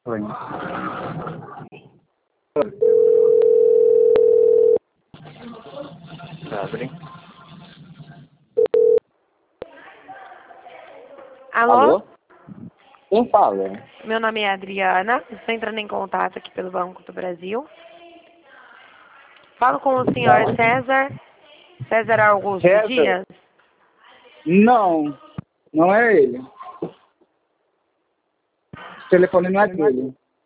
Foi. Abre. Alô? Alô? Quem fala? Meu nome é Adriana, estou entrando em contato aqui pelo Banco do Brasil. Falo com o senhor César Augusto César? Dias. Não, não é ele. O telefone não é dele.